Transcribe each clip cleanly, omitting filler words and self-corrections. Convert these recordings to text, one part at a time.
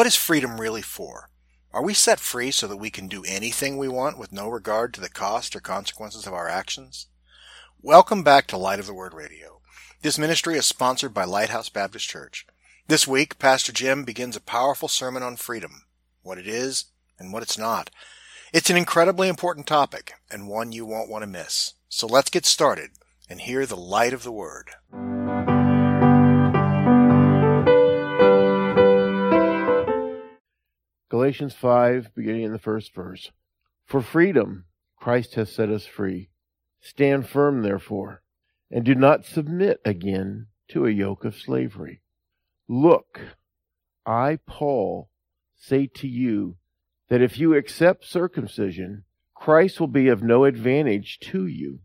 is freedom really for? Are we set free so that we can do anything we want with no regard to the cost or consequences of our actions? Welcome back to Light of the Word Radio. This ministry is sponsored by Lighthouse Baptist Church. This week, Pastor Jim begins a powerful sermon on freedom, what it is and what it's not. It's an incredibly important topic and one you won't want to miss. So let's get started and hear the light of the Word. Galatians 5, beginning in the first verse. For freedom, Christ has set us free. Stand firm, therefore, and do not submit again to a yoke of slavery. Look, I, Paul, say to you that if you accept circumcision, Christ will be of no advantage to you.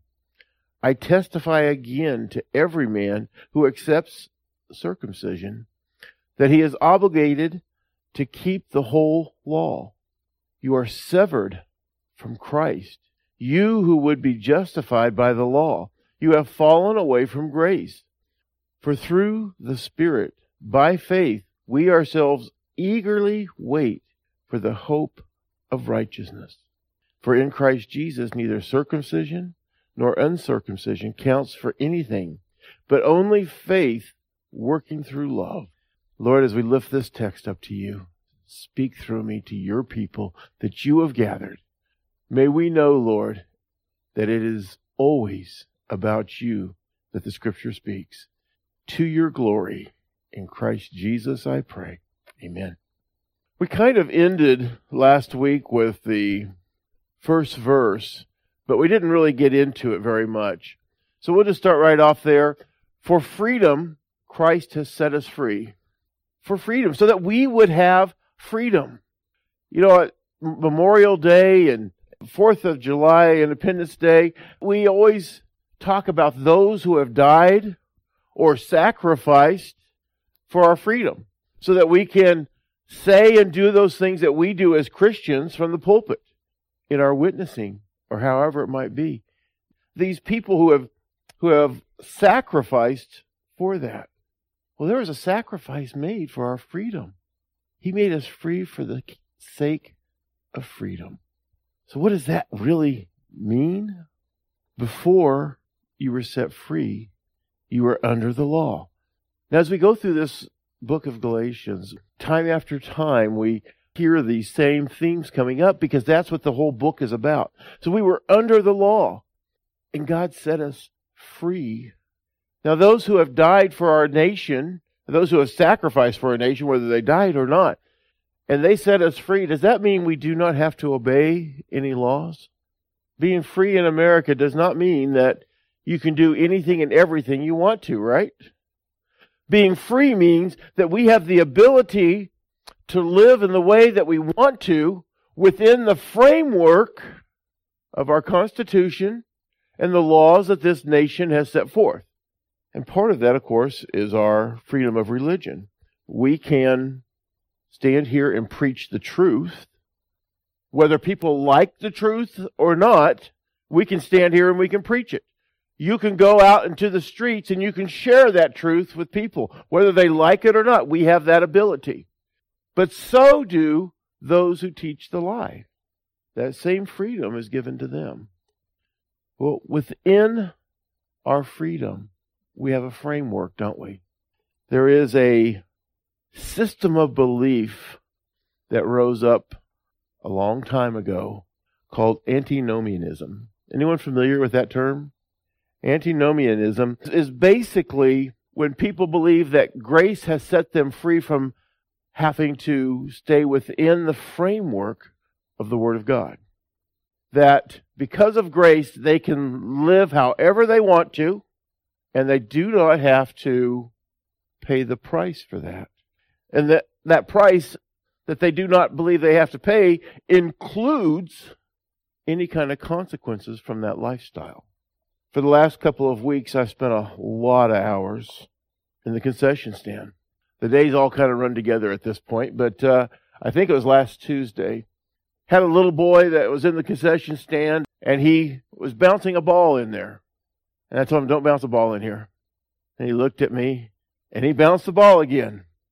I testify again to every man who accepts circumcision that he is obligated to keep the whole law. You are severed from Christ. You who would be justified by the law, you have fallen away from grace. For through the Spirit, by faith, we ourselves eagerly wait for the hope of righteousness. For in Christ Jesus, neither circumcision nor uncircumcision counts for anything, but only faith working through love. Lord, as we lift this text up to you, speak through me to your people that you have gathered. May we know, Lord, that it is always about you that the Scripture speaks. To your glory, in Christ Jesus I pray. Amen. We kind of ended last week with the first verse, but we didn't really get into it very much. So we'll just start right off there. For freedom, Christ has set us free. For freedom, so that we would have freedom. You know, at Memorial Day and 4th of July, Independence Day, we always talk about those who have died or sacrificed for our freedom, so that we can say and do those things that we do as Christians from the pulpit in our witnessing or however it might be. These people who have sacrificed for that. Well, there was a sacrifice made for our freedom. He made us free for the sake of freedom. So what does that really mean? Before you were set free, you were under the law. Now, as we go through this book of Galatians, time after time, we hear these same themes coming up because that's what the whole book is about. So we were under the law, and God set us free. Now, those who have died for our nation, those who have sacrificed for our nation, whether they died or not, and they set us free, does that mean we do not have to obey any laws? Being free in America does not mean that you can do anything and everything you want to, right? Being free means that we have the ability to live in the way that we want to within the framework of our Constitution and the laws that this nation has set forth. And part of that, of course, is our freedom of religion. We can stand here and preach the truth. Whether people like the truth or not, we can stand here and we can preach it. You can go out into the streets and you can share that truth with people. Whether they like it or not, we have that ability. But so do those who teach the lie. That same freedom is given to them. Well, within our freedom, we have a framework, don't we? There is a system of belief that rose up a long time ago called antinomianism. Anyone familiar with that term? Antinomianism is basically when people believe that grace has set them free from having to stay within the framework of the Word of God. That because of grace, they can live however they want to, and they do not have to pay the price for that. And that price that they do not believe they have to pay includes any kind of consequences from that lifestyle. For the last couple of weeks, I've spent a lot of hours in the concession stand. The days all kind of run together at this point, but I think it was last Tuesday. Had a little boy that was in the concession stand, and he was bouncing a ball in there. And I told him, don't bounce a ball in here. And he looked at me, and he bounced the ball again.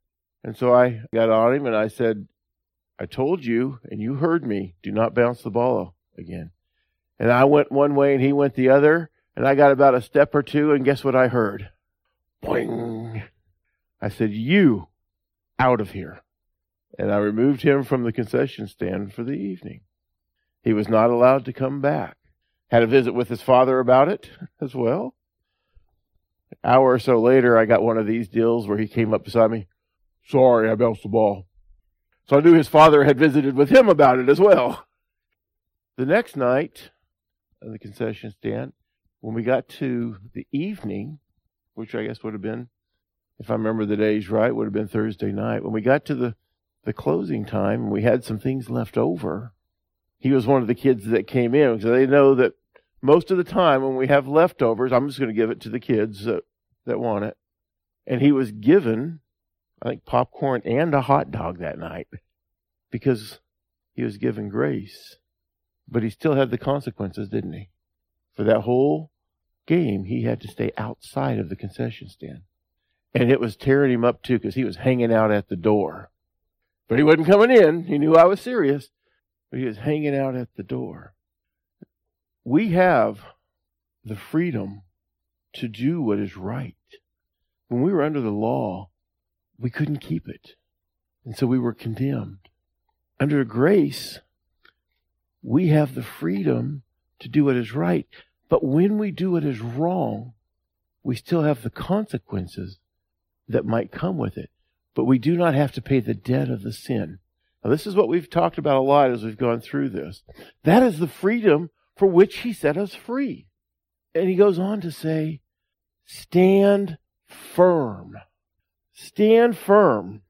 And so I got on him and I said, I told you, and you heard me, do not bounce the ball again. And I went one way and he went the other, and I got about a step or two, and guess what I heard? Boing! I said, you, out of here. And I removed him from the concession stand for the evening. He was not allowed to come back. Had a visit with his father about it as well. An hour or so later, I got one of these deals where he came up beside me. Sorry, I bounced the ball. So I knew his father had visited with him about it as well. The next night, at the concession stand, when we got to the evening, which I guess would have been, if I remember the days right, would have been Thursday night. When we got to the closing time, we had some things left over. He was one of the kids that came in, because they know that most of the time when we have leftovers, I'm just going to give it to the kids that want it. And he was given, I think, popcorn and a hot dog that night because he was given grace. But he still had the consequences, didn't he? For that whole game, he had to stay outside of the concession stand. And it was tearing him up, too, because he was hanging out at the door. But he wasn't coming in. He knew I was serious. But he was hanging out at the door. We have the freedom to do what is right. When we were under the law, we couldn't keep it. And so we were condemned. Under grace, we have the freedom to do what is right. But when we do what is wrong, we still have the consequences that might come with it. But we do not have to pay the debt of the sin. Now, this is what we've talked about a lot as we've gone through this. That is the freedom for which he set us free. And he goes on to say, stand firm. Stand firm.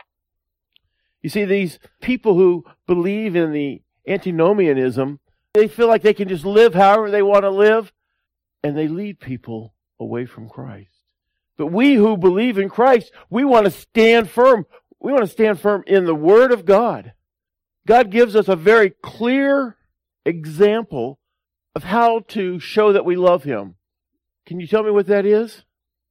You see, these people who believe in the antinomianism, they feel like they can just live however they want to live, and they lead people away from Christ. But we who believe in Christ, we want to stand firm. We want to stand firm in the Word of God. God gives us a very clear example of how to show that we love Him. Can you tell me what that is?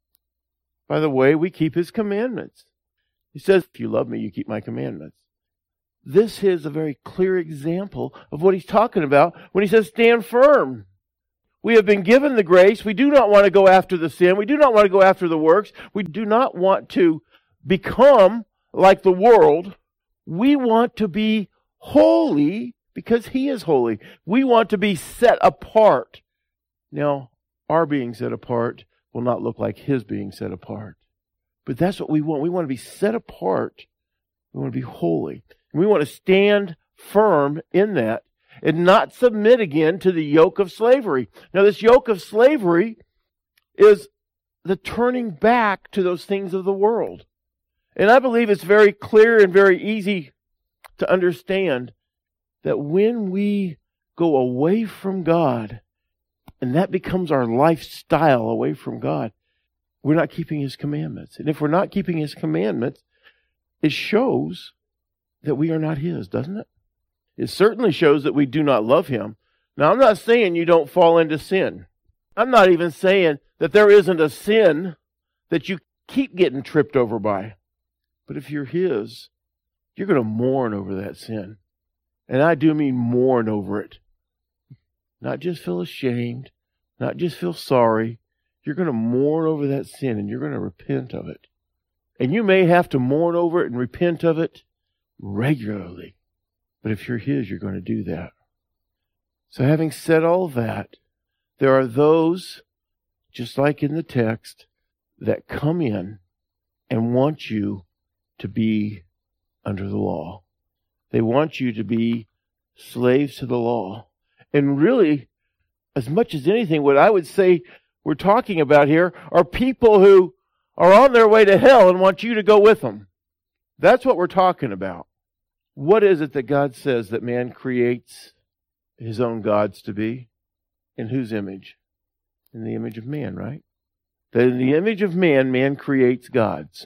By the way, we keep His commandments. He says, if you love me, you keep my commandments. This is a very clear example of what he's talking about when he says, stand firm. We have been given the grace. We do not want to go after the sin. We do not want to go after the works. We do not want to become like the world. We want to be holy because He is holy. We want to be set apart. Now, our being set apart will not look like His being set apart. But that's what we want. We want to be set apart. We want to be holy. And we want to stand firm in that and not submit again to the yoke of slavery. Now, this yoke of slavery is the turning back to those things of the world. And I believe it's very clear and very easy to understand that when we go away from God, and that becomes our lifestyle away from God, we're not keeping His commandments. And if we're not keeping His commandments, it shows that we are not His, doesn't it? It certainly shows that we do not love Him. Now, I'm not saying you don't fall into sin. I'm not even saying that there isn't a sin that you keep getting tripped over by. But if you're His, you're going to mourn over that sin. And I do mean mourn over it. Not just feel ashamed, not just feel sorry. You're going to mourn over that sin and you're going to repent of it. And you may have to mourn over it and repent of it regularly. But if you're His, you're going to do that. So having said all that, there are those, just like in the text, that come in and want you to be under the law. They want you to be slaves to the law. And really, as much as anything, what I would say we're talking about here are people who are on their way to hell and want you to go with them. That's what we're talking about. What is it that God says that man creates his own gods to be? In whose image? In the image of man, right? That in the image of man, man creates gods.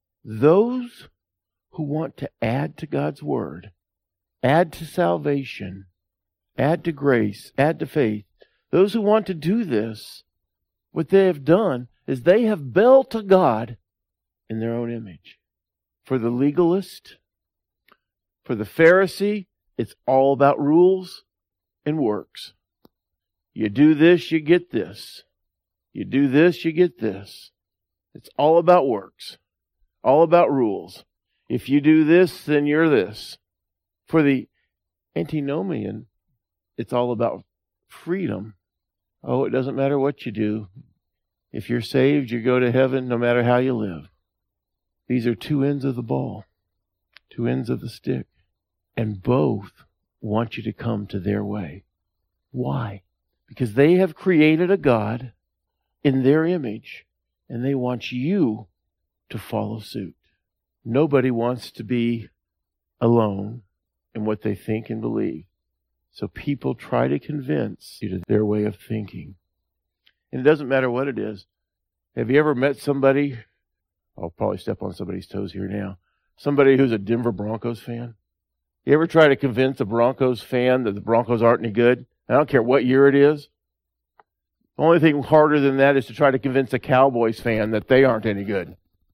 Those who want to add to God's word, add to salvation, add to grace, add to faith, those who want to do this, what they have done is they have built a God in their own image. For the legalist, for the Pharisee, it's all about rules and works. You do this, you get this. You do this, you get this. It's all about works. All about rules. If you do this, then you're this. For the antinomian, it's all about freedom. Oh, it doesn't matter what you do. If you're saved, you go to heaven no matter how you live. These are two ends of the ball, two ends of the stick. And both want you to come to their way. Why? Because they have created a God in their image, and they want you to follow suit. Nobody wants to be alone in what they think and believe. So people try to convince you to their way of thinking. And it doesn't matter what it is. Have you ever met somebody, I'll probably step on somebody's toes here now, somebody who's a Denver Broncos fan? You ever try to convince a Broncos fan that the Broncos aren't any good? I don't care what year it is. The only thing harder than that is to try to convince a Cowboys fan that they aren't any good.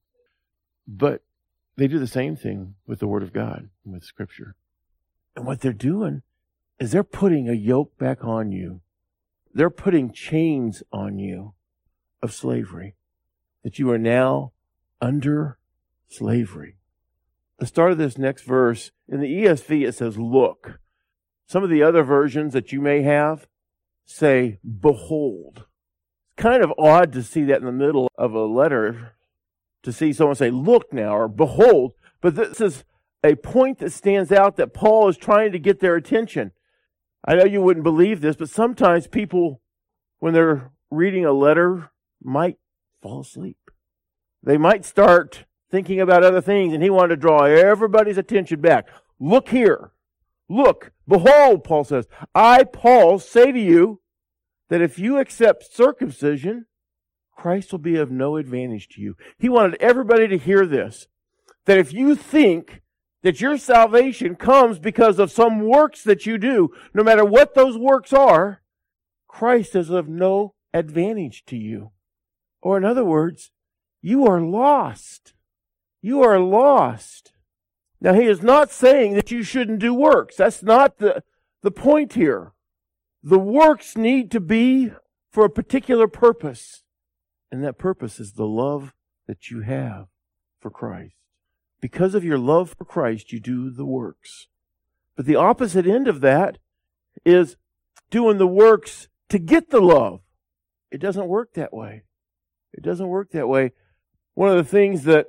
But they do the same thing with the Word of God, with Scripture. And what they're doing is they're putting a yoke back on you. They're putting chains on you of slavery, that you are now under slavery. The start of this next verse, in the ESV, it says, look. Some of the other versions that you may have say, behold. It's kind of odd to see that in the middle of a letter, to see someone say, look now, or behold. But this is a point that stands out that Paul is trying to get their attention. I know you wouldn't believe this, but sometimes people, when they're reading a letter, might fall asleep. They might start thinking about other things, and he wanted to draw everybody's attention back. Look here. Look, behold, Paul says, I, Paul, say to you that if you accept circumcision, Christ will be of no advantage to you. He wanted everybody to hear this, that if you think that your salvation comes because of some works that you do, no matter what those works are, Christ is of no advantage to you. Or in other words, you are lost. You are lost. Now, he is not saying that you shouldn't do works. That's not the point here. The works need to be for a particular purpose. And that purpose is the love that you have for Christ. Because of your love for Christ, you do the works. But the opposite end of that is doing the works to get the love. It doesn't work that way. It doesn't work that way. One of the things that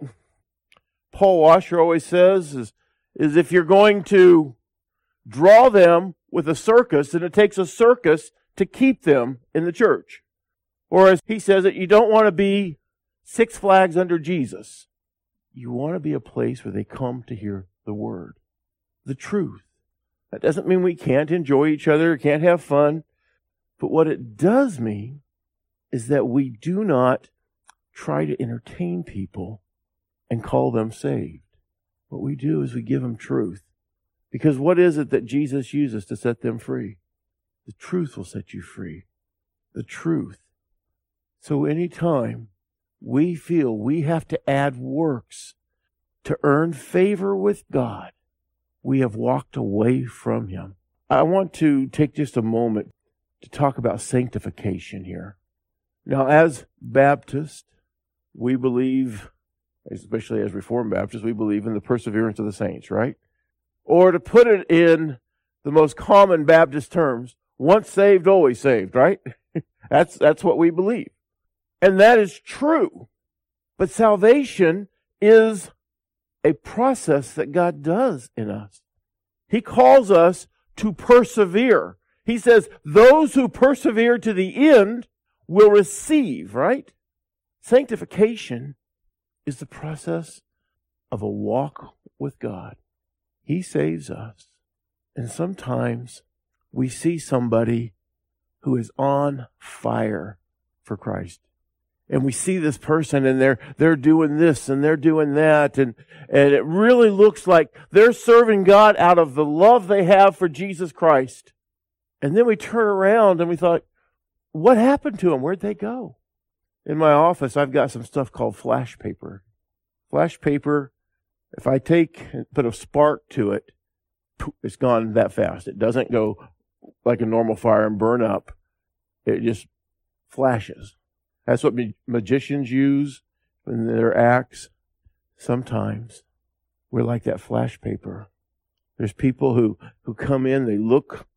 Paul Washer always says is if you're going to draw them with a circus, then it takes a circus to keep them in the church. Or as he says it, you don't want to be Six Flags under Jesus. You want to be a place where they come to hear the Word, the truth. That doesn't mean we can't enjoy each other, can't have fun. But what it does mean is that we do not try to entertain people and call them saved. What we do is we give them truth. Because what is it that Jesus uses to set them free? The truth will set you free. The truth. So anytime we feel we have to add works to earn favor with God, we have walked away from Him. I want to take just a moment to talk about sanctification here. Now, as Baptists, we believe, especially as Reformed Baptists, we believe in the perseverance of the saints, right? Or to put it in the most common Baptist terms, once saved, always saved, right? That's what we believe. And that is true. But salvation is a process that God does in us. He calls us to persevere. He says, those who persevere to the end will receive, right? Sanctification is the process of a walk with God. He saves us. And sometimes we see somebody who is on fire for Christ. And we see this person and they're doing this and they're doing that. And it really looks like they're serving God out of the love they have for Jesus Christ. And then we turn around and we thought, what happened to them? Where'd they go? In my office, I've got some stuff called flash paper. Flash paper If I put a spark to it, it's gone that fast. It doesn't go like a normal fire and burn up. It just flashes. That's what magicians use in their acts. Sometimes we're like that flash paper. There's people who come in, they look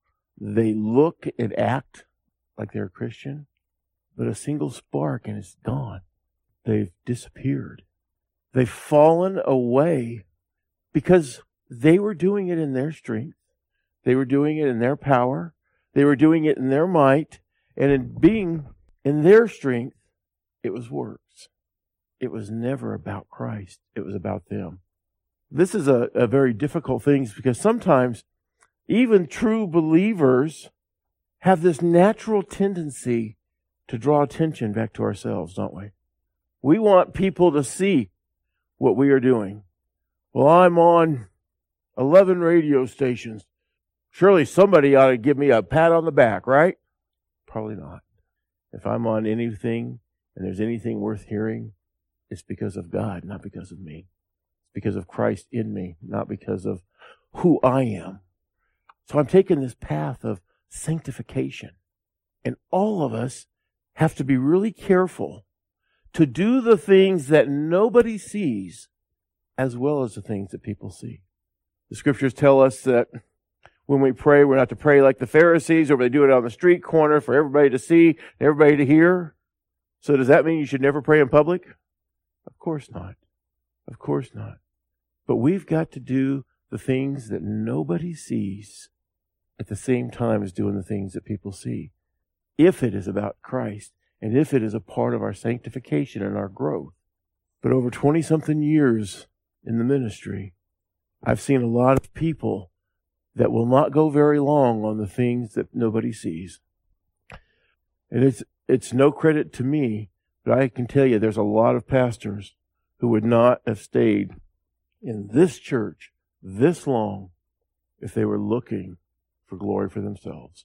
and act like they're a Christian, but a single spark and it's gone. They've disappeared. They've fallen away because they were doing it in their strength. They were doing it in their power. They were doing it in their might. And in being in their strength, it was works. It was never about Christ. It was about them. This is a very difficult thing because sometimes even true believers have this natural tendency to draw attention back to ourselves, don't we? We want people to see what we are doing. Well, I'm on 11 radio stations. Surely somebody ought to give me a pat on the back, right? Probably not. If I'm on anything and there's anything worth hearing, it's because of God, not because of me. It's because of Christ in me, not because of who I am. So I'm taking this path of sanctification. And all of us have to be really careful to do the things that nobody sees as well as the things that people see. The scriptures tell us that when we pray, we're not to pray like the Pharisees, or they do it on the street corner for everybody to see, everybody to hear. So does that mean you should never pray in public? Of course not. Of course not. But we've got to do the things that nobody sees at the same time as doing the things that people see. If it is about Christ, and if it is a part of our sanctification and our growth. But over 20-something years in the ministry, I've seen a lot of people that will not go very long on the things that nobody sees. And it's no credit to me, but I can tell you there's a lot of pastors who would not have stayed in this church this long if they were looking for glory for themselves.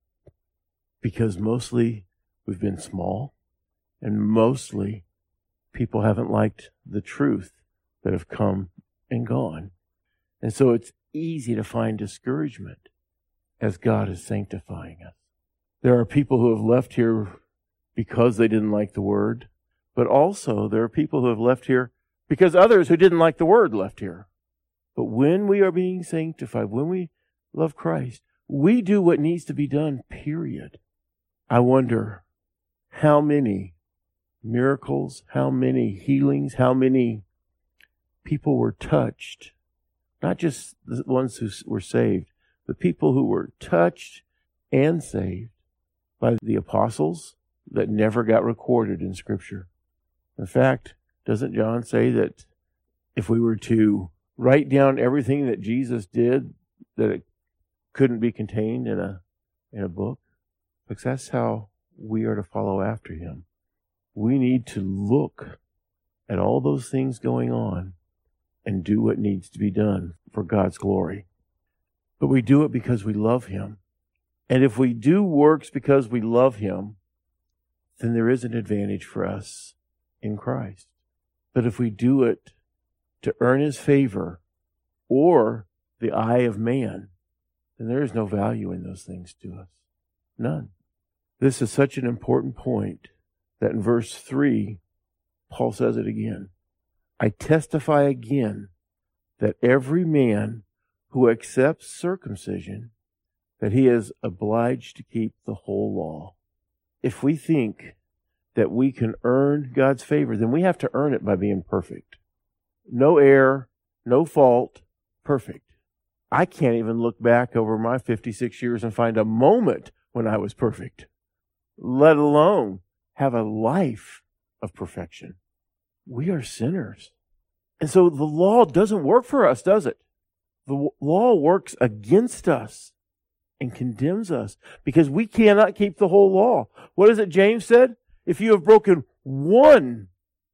Because mostly we've been small, and mostly people haven't liked the truth that have come and gone. And so it's easy to find discouragement as God is sanctifying us. There are people who have left here because they didn't like the word, but also there are people who have left here because others who didn't like the word left here. But when we are being sanctified, when we love Christ, we do what needs to be done, period. I wonder how many miracles, how many healings, how many people were touched. Not just the ones who were saved, but people who were touched and saved by the apostles that never got recorded in Scripture. In fact, doesn't John say that if we were to write down everything that Jesus did, that it couldn't be contained in a book? Because that's how we are to follow after him. We need to look at all those things going on and do what needs to be done for God's glory. But we do it because we love him. And if we do works because we love him, then there is an advantage for us in Christ. But if we do it to earn his favor or the eye of man, then there is no value in those things to us. None. This is such an important point that in verse 3, Paul says it again. I testify again that every man who accepts circumcision, that he is obliged to keep the whole law. If we think that we can earn God's favor, then we have to earn it by being perfect. No error, no fault, perfect. I can't even look back over my 56 years and find a moment when I was perfect, let alone have a life of perfection. We are sinners. And so the law doesn't work for us, does it? The law works against us and condemns us because we cannot keep the whole law. What is it James said? If you have broken one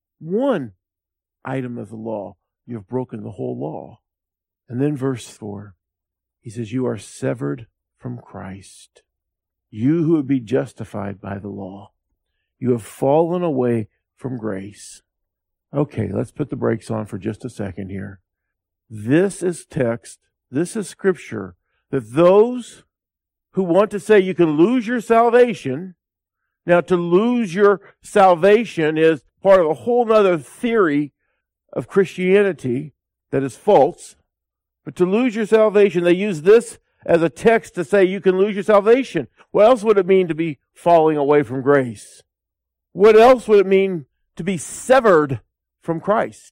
item of the law, you have broken the whole law. And then verse 4, he says, you are severed from Christ. You who would be justified by the law. You have fallen away from grace. Okay, let's put the brakes on for just a second here. This is text, this is Scripture, that those who want to say you can lose your salvation, now to lose your salvation is part of a whole other theory of Christianity that is false. But to lose your salvation, they use this as a text to say you can lose your salvation. What else would it mean to be falling away from grace? What else would it mean to be severed from Christ?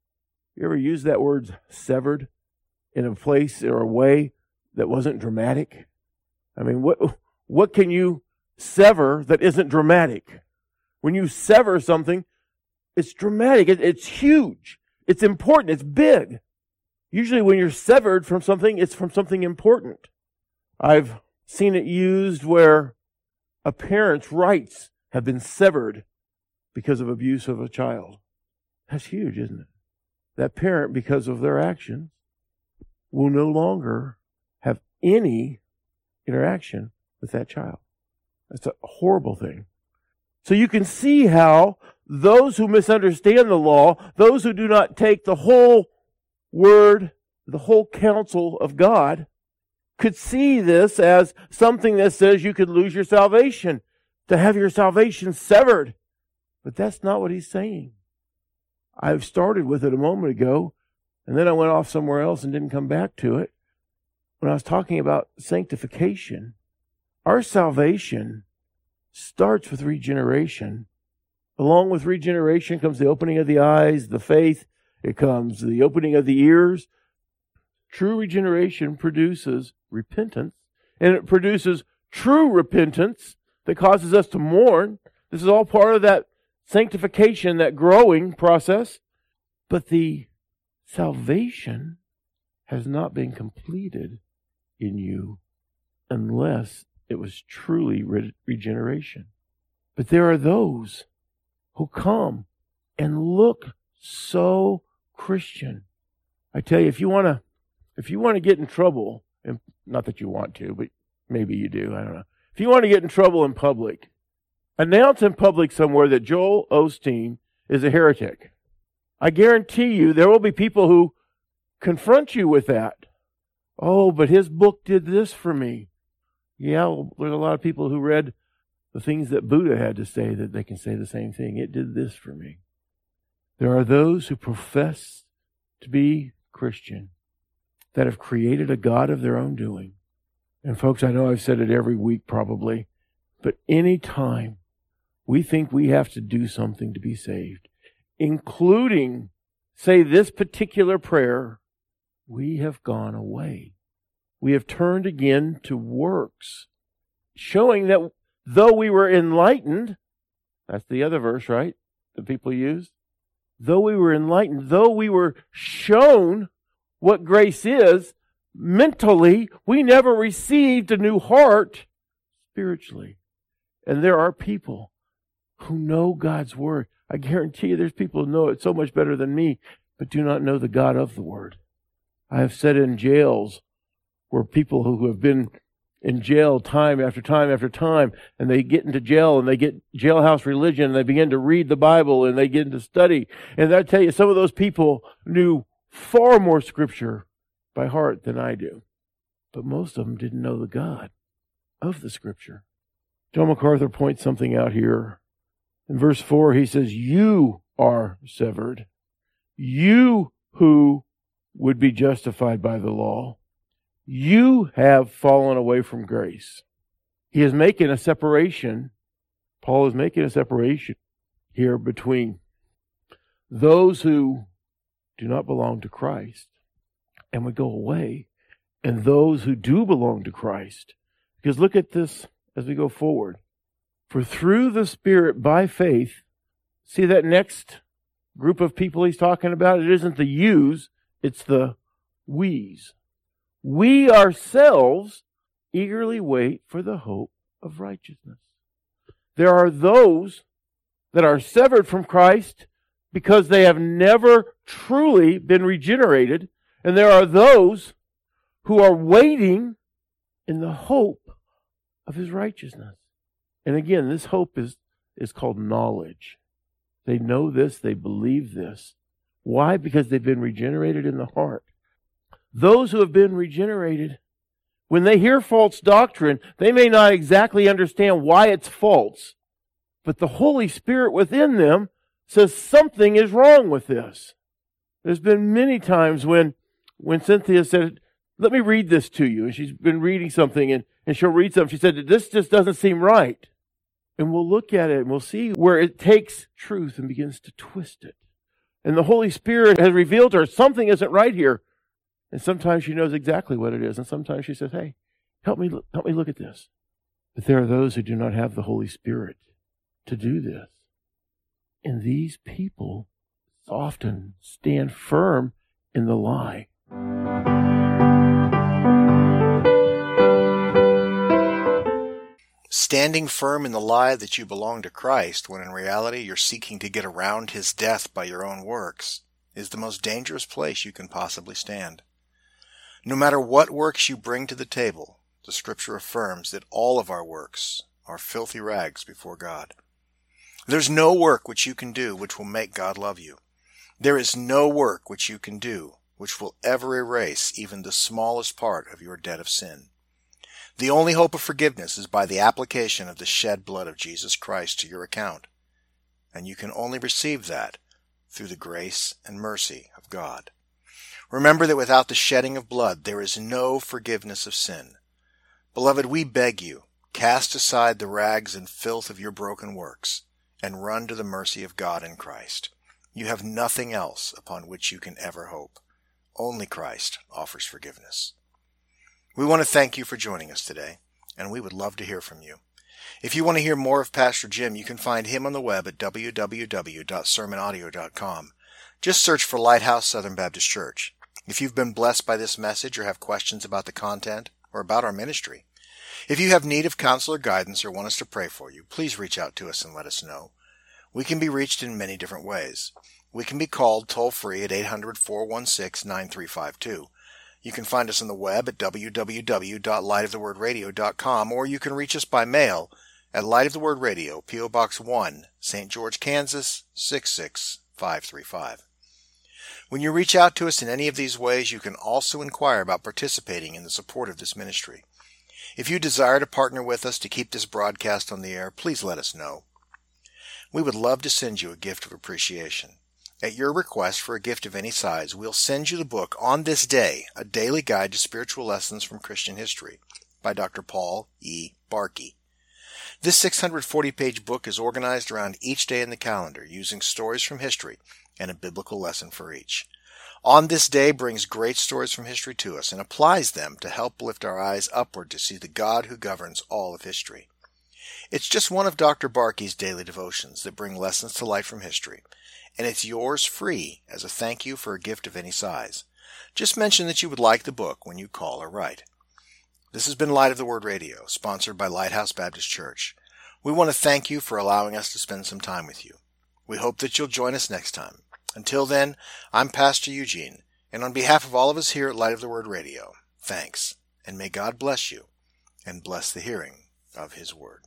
You ever use that word severed in a place or a way that wasn't dramatic? I mean, what can you sever that isn't dramatic? When you sever something, it's dramatic. It's huge. It's important. It's big. Usually when you're severed from something, it's from something important. I've seen it used where a parent's rights have been severed because of abuse of a child. That's huge, isn't it? That parent, because of their actions, will no longer have any interaction with that child. That's a horrible thing. So you can see how those who misunderstand the law, those who do not take the whole word, the whole counsel of God, could see this as something that says you could lose your salvation, to have your salvation severed. But that's not what he's saying. I've started with it a moment ago, and then I went off somewhere else and didn't come back to it. When I was talking about sanctification, our salvation starts with regeneration. Along with regeneration comes the opening of the eyes, the faith. It comes the opening of the ears. True regeneration produces repentance, and it produces true repentance that causes us to mourn. This is all part of that sanctification, that growing process. But the salvation has not been completed in you unless it was truly regeneration. But there are those who come and look so Christian. I tell you, if you want to get in trouble, and not that you want to, but maybe you do, I don't know. If you want to get in trouble in public, announce in public somewhere that Joel Osteen is a heretic. I guarantee you there will be people who confront you with that. Oh, but his book did this for me. Yeah, well, there's a lot of people who read the things that Buddha had to say that they can say the same thing. It did this for me. There are those who profess to be Christian that have created a God of their own doing. And folks, I know I've said it every week probably, but any time we think we have to do something to be saved, including, say, this particular prayer, we have gone away. We have turned again to works, showing that though we were enlightened, that's the other verse, right, that people use? Though we were enlightened, though we were shown what grace is, mentally, we never received a new heart spiritually. And there are people who know God's Word. I guarantee you there's people who know it so much better than me, but do not know the God of the Word. I have sat in jails where people who have been in jail time after time after time, and they get into jail and they get jailhouse religion and they begin to read the Bible and they get into study. And I tell you, some of those people knew far more Scripture by heart than I do. But most of them didn't know the God of the Scripture. John MacArthur points something out here. In verse 4, he says, you are severed. You who would be justified by the law. You have fallen away from grace. He is making a separation. Paul is making a separation here between those who do not belong to Christ and would go away, and those who do belong to Christ. Because look at this as we go forward. For through the Spirit, by faith, see that next group of people he's talking about? It isn't the yous, it's the we's. We ourselves eagerly wait for the hope of righteousness. There are those that are severed from Christ because they have never truly been regenerated. And there are those who are waiting in the hope of His righteousness. And again, this hope is called knowledge. They know this, they believe this. Why? Because they've been regenerated in the heart. those who have been regenerated, when they hear false doctrine, they may not exactly understand why it's false, but the Holy Spirit within them says something is wrong with this. There's been many times when Cynthia said, let me read this to you. And she's been reading something and she'll read something. She said, this just doesn't seem right. And we'll look at it and we'll see where it takes truth and begins to twist it. And the Holy Spirit has revealed to her something isn't right here. And sometimes she knows exactly what it is. And sometimes she says, hey, help me look at this. But there are those who do not have the Holy Spirit to do this. And these people often stand firm in the lie. Standing firm in the lie that you belong to Christ, when in reality you're seeking to get around His death by your own works, is the most dangerous place you can possibly stand. No matter what works you bring to the table, the Scripture affirms that all of our works are filthy rags before God. There's no work which you can do which will make God love you. There is no work which you can do which will ever erase even the smallest part of your debt of sin. The only hope of forgiveness is by the application of the shed blood of Jesus Christ to your account, and you can only receive that through the grace and mercy of God. Remember that without the shedding of blood there is no forgiveness of sin. Beloved, we beg you, cast aside the rags and filth of your broken works, and run to the mercy of God in Christ. You have nothing else upon which you can ever hope. Only Christ offers forgiveness. We want to thank you for joining us today, and we would love to hear from you. If you want to hear more of Pastor Jim, you can find him on the web at www.sermonaudio.com. Just search for Lighthouse Southern Baptist Church. If you've been blessed by this message or have questions about the content or about our ministry, if you have need of counsel or guidance or want us to pray for you, please reach out to us and let us know. We can be reached in many different ways. We can be called toll-free at 800-416-9352. You can find us on the web at www.lightofthewordradio.com, or you can reach us by mail at Light of the Word Radio, P.O. Box 1, St. George, Kansas, 66535. When you reach out to us in any of these ways, you can also inquire about participating in the support of this ministry. If you desire to partner with us to keep this broadcast on the air, please let us know. We would love to send you a gift of appreciation. At your request for a gift of any size, we'll send you the book On This Day, A Daily Guide to Spiritual Lessons from Christian History by Dr. Paul E. Barkey. This 640-page book is organized around each day in the calendar, using stories from history and a biblical lesson for each. On This Day brings great stories from history to us and applies them to help lift our eyes upward to see the God who governs all of history. It's just one of Dr. Barkey's daily devotions that bring lessons to light from history, and it's yours free as a thank you for a gift of any size. Just mention that you would like the book when you call or write. This has been Light of the Word Radio, sponsored by Lighthouse Baptist Church. We want to thank you for allowing us to spend some time with you. We hope that you'll join us next time. Until then, I'm Pastor Eugene, and on behalf of all of us here at Light of the Word Radio, thanks, and may God bless you, and bless the hearing of His Word.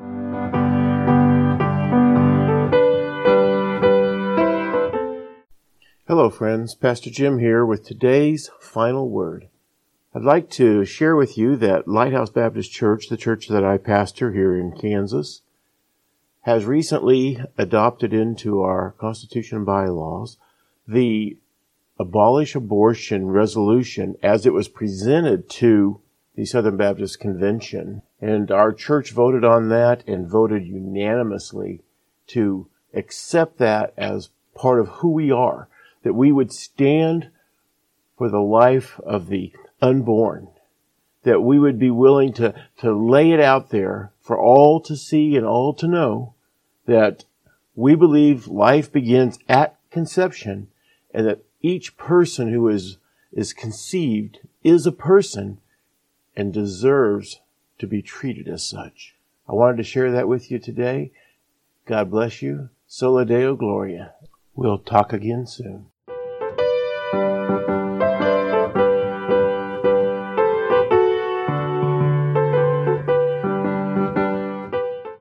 Hello friends, Pastor Jim here with today's final word. I'd like to share with you that Lighthouse Baptist Church, the church that I pastor here in Kansas, has recently adopted into our Constitution and bylaws the Abolish Abortion resolution as it was presented to the Southern Baptist Convention. And our church voted on that and voted unanimously to accept that as part of who we are, that we would stand for the life of the unborn, that we would be willing to lay it out there for all to see and all to know that we believe life begins at conception and that each person who is conceived is a person and deserves to be treated as such. I wanted to share that with you today. God bless you. Sola Deo Gloria. We'll talk again soon.